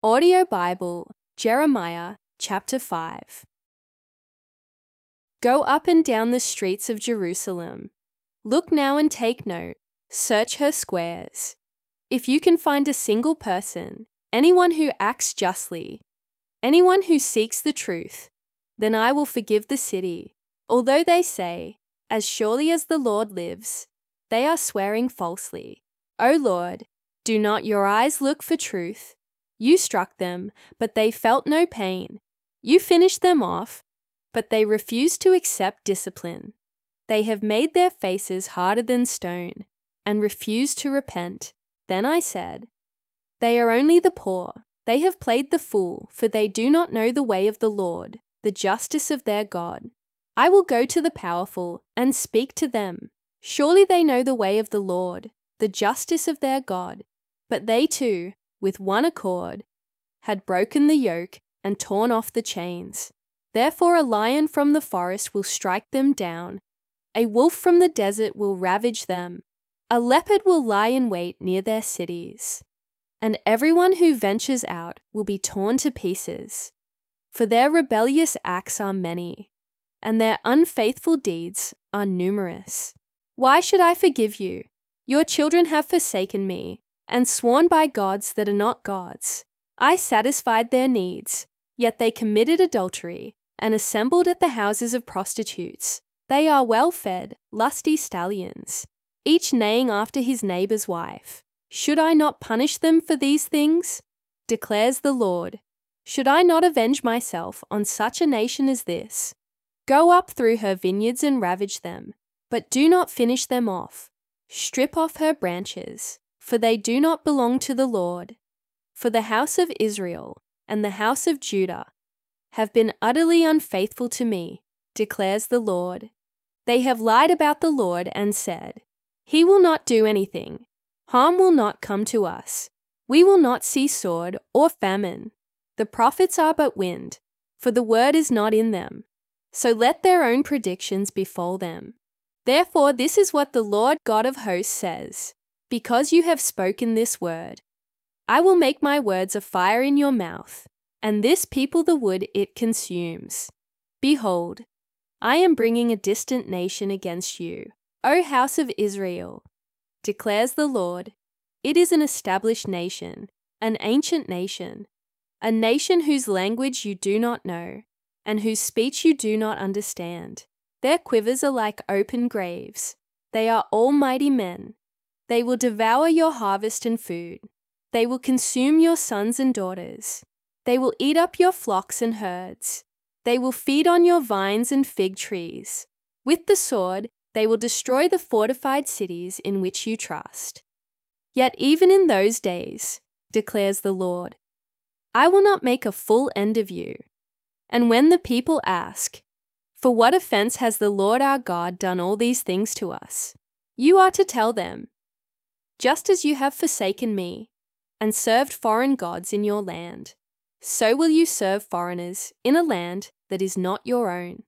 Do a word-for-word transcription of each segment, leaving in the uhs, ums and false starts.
Audio Bible, Jeremiah chapter five. Go up and down the streets of Jerusalem. Look now and take note. Search her squares. If you can find a single person, anyone who acts justly, anyone who seeks the truth, then I will forgive the city. Although they say, as surely as the Lord lives, they are swearing falsely. O Lord, do not your eyes look for truth? You struck them, but they felt no pain. You finished them off, but they refused to accept discipline. They have made their faces harder than stone, and refused to repent. Then I said, they are only the poor. They have played the fool, for they do not know the way of the Lord, the justice of their God. I will go to the powerful and speak to them. Surely they know the way of the Lord, the justice of their God. But they too, with one accord, had broken the yoke and torn off the chains. Therefore a lion from the forest will strike them down. A wolf from the desert will ravage them. A leopard will lie in wait near their cities. And everyone who ventures out will be torn to pieces. For their rebellious acts are many, and their unfaithful deeds are numerous. Why should I forgive you? Your children have forsaken me, and sworn by gods that are not gods. I satisfied their needs, yet they committed adultery, and assembled at the houses of prostitutes. They are well-fed, lusty stallions, each neighing after his neighbor's wife. Should I not punish them for these things? Declares the Lord. Should I not avenge myself on such a nation as this? Go up through her vineyards and ravage them, but do not finish them off. Strip off her branches, for they do not belong to the Lord. For the house of Israel and the house of Judah have been utterly unfaithful to me, declares the Lord. They have lied about the Lord and said, He will not do anything. Harm will not come to us. We will not see sword or famine. The prophets are but wind, for the word is not in them. So let their own predictions befall them. Therefore this is what the Lord God of hosts says. Because you have spoken this word, I will make my words a fire in your mouth, and this people the wood it consumes. Behold, I am bringing a distant nation against you, O house of Israel, declares the Lord. It is an established nation, an ancient nation, a nation whose language you do not know, and whose speech you do not understand. Their quivers are like open graves. They are almighty men. They will devour your harvest and food. They will consume your sons and daughters. They will eat up your flocks and herds. They will feed on your vines and fig trees. With the sword, they will destroy the fortified cities in which you trust. Yet even in those days, declares the Lord, I will not make a full end of you. And when the people ask, for what offense has the Lord our God done all these things to us? You are to tell them, just as you have forsaken me, and served foreign gods in your land, so will you serve foreigners in a land that is not your own.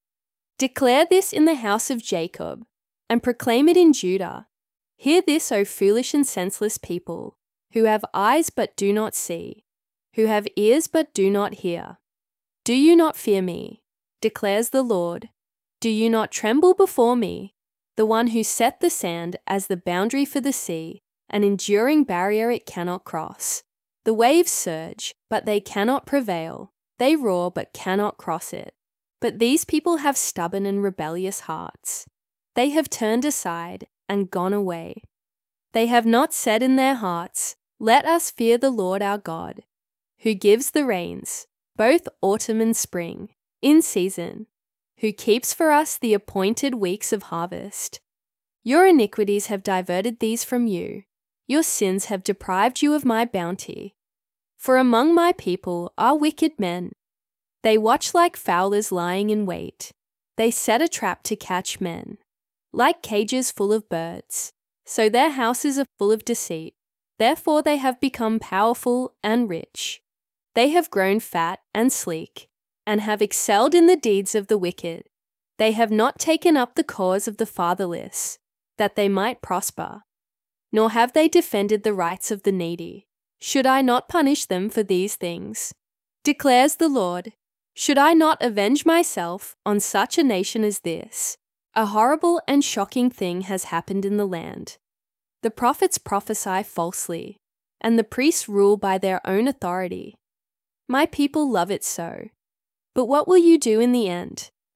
Declare this in the house of Jacob, and proclaim it in Judah. Hear this, O foolish and senseless people, who have eyes but do not see, who have ears but do not hear. Do you not fear me, declares the Lord? Do you not tremble before me, the one who set the sand as the boundary for the sea, an enduring barrier it cannot cross? The waves surge, but they cannot prevail. They roar, but cannot cross it. But these people have stubborn and rebellious hearts. They have turned aside and gone away. They have not said in their hearts, Let us fear the Lord our God, who gives the rains, both autumn and spring, in season, who keeps for us the appointed weeks of harvest. Your iniquities have diverted these from you. Your sins have deprived you of my bounty. For among my people are wicked men. They watch like fowlers lying in wait. They set a trap to catch men, like cages full of birds. So their houses are full of deceit. Therefore they have become powerful and rich. They have grown fat and sleek, and have excelled in the deeds of the wicked. They have not taken up the cause of the fatherless, that they might prosper, nor have they defended the rights of the needy. Should I not punish them for these things? Declares the Lord. Should I not avenge myself on such a nation as this? A horrible and shocking thing has happened in the land. The prophets prophesy falsely, and the priests rule by their own authority. My people love it so. But what will you do in the end?